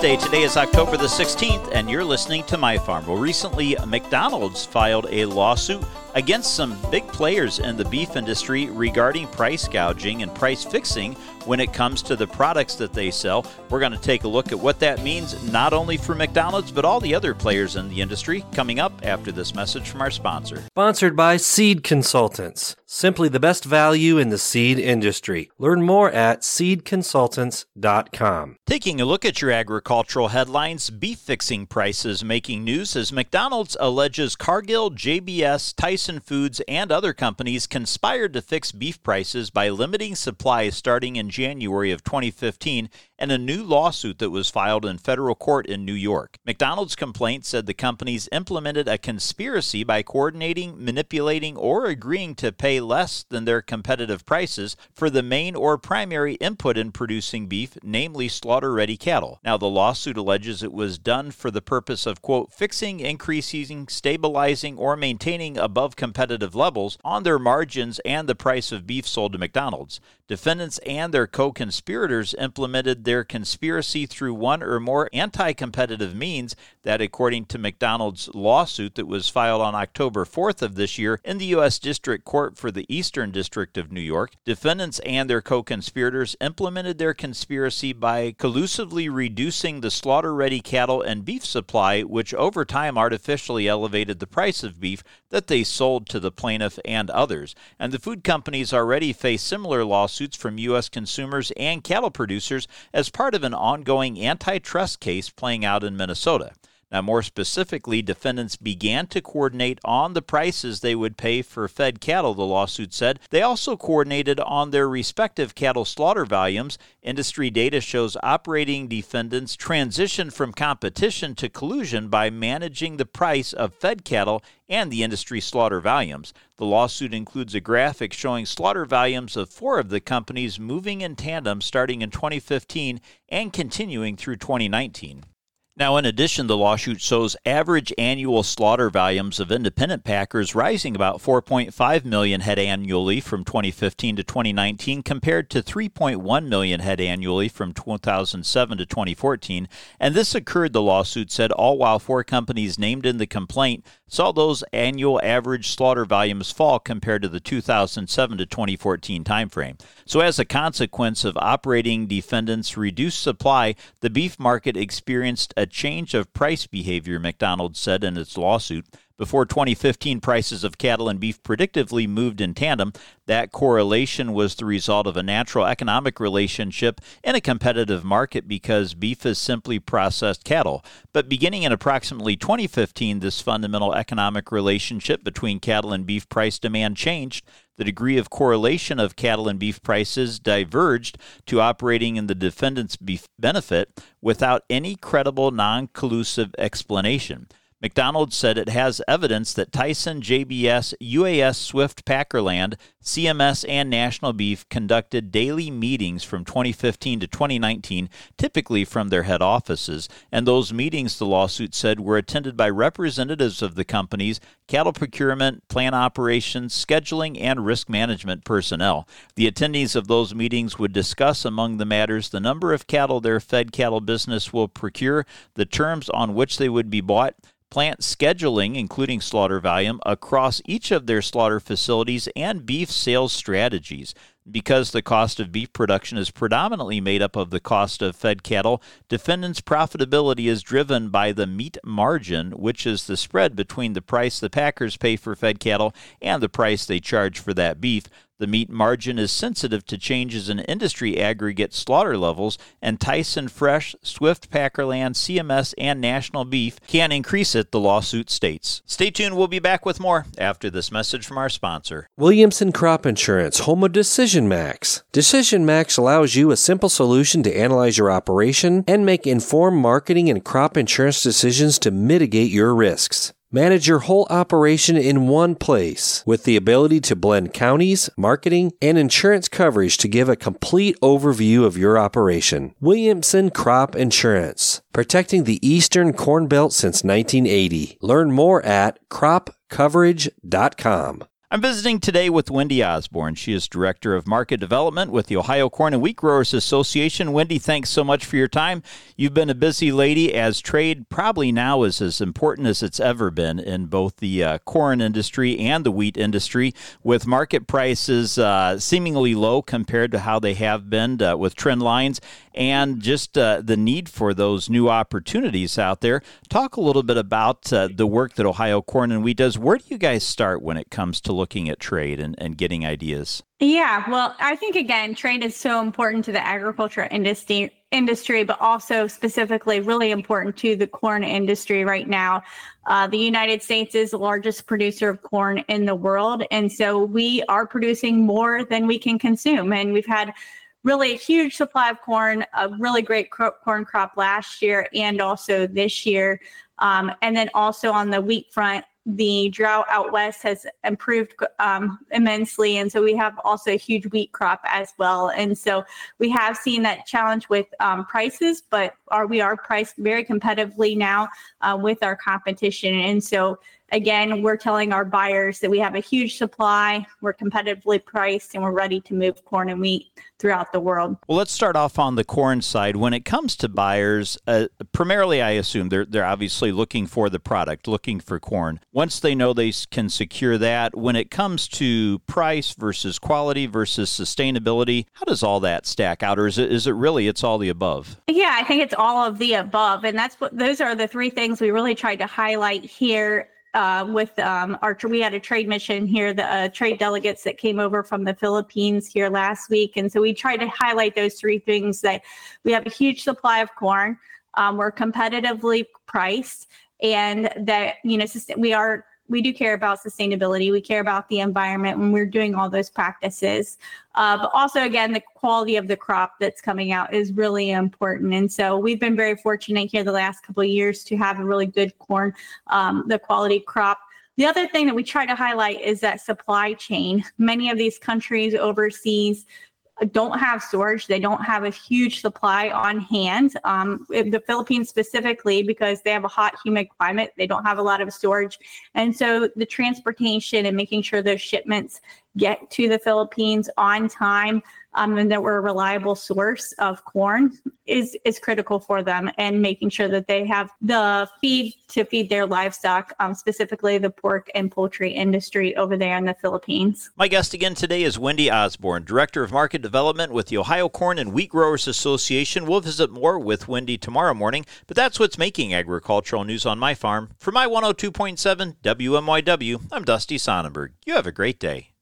Wednesday. Today is October the 16th, and you're listening to My Farm. Well, recently, McDonald's filed a lawsuit against some big players in the beef industry regarding price gouging and price fixing when it comes to the products that they sell. We're going to take a look at what that means, not only for McDonald's, but all the other players in the industry, coming up after this message from our sponsor. Sponsored by Seed Consultants. Simply the best value in the seed industry. Learn more at seedconsultants.com. Taking a look at your agricultural headlines, beef fixing prices making news as McDonald's alleges Cargill, JBS, Tyson Foods, and other companies conspired to fix beef prices by limiting supply starting in January of 2015 and a new lawsuit that was filed in federal court in New York. McDonald's complaint said the companies implemented a conspiracy by coordinating, manipulating, or agreeing to pay less than their competitive prices for the main or primary input in producing beef, namely slaughter-ready cattle. Now, the lawsuit alleges it was done for the purpose of, quote, fixing, increasing, stabilizing, or maintaining above competitive levels on their margins and the price of beef sold to McDonald's. Defendants and their co-conspirators implemented their conspiracy through one or more anti-competitive means that, according to McDonald's lawsuit that was filed on October 4th of this year in the U.S. District Court for the Eastern District of New York, defendants and their co-conspirators implemented their conspiracy by collusively reducing the slaughter-ready cattle and beef supply, which over time artificially elevated the price of beef that they sold to the plaintiff and others. And the food companies already face similar lawsuits from U.S. consumers and cattle producers as part of an ongoing antitrust case playing out in Minnesota. Now, more specifically, defendants began to coordinate on the prices they would pay for fed cattle, the lawsuit said. They also coordinated on their respective cattle slaughter volumes. Industry data shows operating defendants transitioned from competition to collusion by managing the price of fed cattle and the industry slaughter volumes. The lawsuit includes a graphic showing slaughter volumes of 4 of the companies moving in tandem starting in 2015 and continuing through 2019. Now, in addition, the lawsuit shows average annual slaughter volumes of independent packers rising about 4.5 million head annually from 2015 to 2019 compared to 3.1 million head annually from 2007 to 2014. And this occurred, the lawsuit said, all while 4 companies named in the complaint saw those annual average slaughter volumes fall compared to the 2007 to 2014 timeframe. So as a consequence of operating defendants' reduced supply, the beef market experienced a change of price behavior, McDonald's said in its lawsuit. Before 2015, prices of cattle and beef predictively moved in tandem. That correlation was the result of a natural economic relationship in a competitive market because beef is simply processed cattle. But beginning in approximately 2015, this fundamental economic relationship between cattle and beef price demand changed. The degree of correlation of cattle and beef prices diverged to operating in the defendant's beef benefit without any credible, non-collusive explanation. McDonald's said it has evidence that Tyson, JBS, UAS, Swift, Packerland, CMS, and National Beef conducted daily meetings from 2015 to 2019, typically from their head offices, and those meetings, the lawsuit said, were attended by representatives of the companies, cattle procurement, plant operations, scheduling, and risk management personnel. The attendees of those meetings would discuss among the matters the number of cattle their fed cattle business will procure, the terms on which they would be bought, plant scheduling, including slaughter volume, across each of their slaughter facilities, and beef sales strategies. Because the cost of beef production is predominantly made up of the cost of fed cattle, defendants' profitability is driven by the meat margin, which is the spread between the price the packers pay for fed cattle and the price they charge for that beef. The meat margin is sensitive to changes in industry aggregate slaughter levels, and Tyson Fresh, Swift, Packerland, CMS, and National Beef can increase it, the lawsuit states. Stay tuned. We'll be back with more after this message from our sponsor. Williamson Crop Insurance, home of Decision Max. Decision Max allows you a simple solution to analyze your operation and make informed marketing and crop insurance decisions to mitigate your risks. Manage your whole operation in one place with the ability to blend counties, marketing, and insurance coverage to give a complete overview of your operation. Williamson Crop Insurance, protecting the Eastern Corn Belt since 1980. Learn more at cropcoverage.com. I'm visiting today with Wendy Osborne. She is Director of Market Development with the Ohio Corn and Wheat Growers Association. Wendy, thanks so much for your time. You've been a busy lady, as trade probably now is as important as it's ever been in both the corn industry and the wheat industry, with market prices seemingly low compared to how they have been with trend lines, and just the need for those new opportunities out there. Talk a little bit about the work that Ohio Corn and Wheat does. Where do you guys start when it comes to looking at trade and getting ideas? Yeah, well, I think, again, trade is so important to the agriculture industry, but also specifically really important to the corn industry right now. The United States is the largest producer of corn in the world, and so we are producing more than we can consume. And we've had really a huge supply of corn, a really great corn crop last year and also this year. And then also on the wheat front, the drought out west has improved immensely. And so we have also a huge wheat crop as well. And so we have seen that challenge with prices, but we are priced very competitively now with our competition. And so again, we're telling our buyers that we have a huge supply, we're competitively priced, and we're ready to move corn and wheat throughout the world. Well, let's start off on the corn side. When it comes to buyers, primarily I assume they're obviously looking for the product, looking for corn. Once they know they can secure that, when it comes to price versus quality versus sustainability, how does all that stack out? Or is it really it's all the above? Yeah, I think it's all of the above. And those are the three things we really tried to highlight here. We had a trade mission here, the trade delegates that came over from the Philippines here last week. And so we tried to highlight those three things: that we have a huge supply of corn, we're competitively priced, and that, we do care about sustainability. We care about the environment when we're doing all those practices. But also, again, the quality of the crop that's coming out is really important. And so we've been very fortunate here the last couple of years to have a really good corn, the quality crop. The other thing that we try to highlight is that supply chain. Many of these countries overseas don't have storage. They don't have a huge supply on hand. The Philippines specifically, because they have a hot, humid climate, they don't have a lot of storage. And so the transportation and making sure those shipments get to the Philippines on time, and that we're a reliable source of corn is critical for them, and making sure that they have the feed to feed their livestock, specifically the pork and poultry industry over there in the Philippines. My guest again today is Wendy Osborne, Director of Market Development with the Ohio Corn and Wheat Growers Association. We'll visit more with Wendy tomorrow morning, but that's what's making agricultural news on my farm. For my 102.7 WMYW, I'm Dusty Sonnenberg. You have a great day.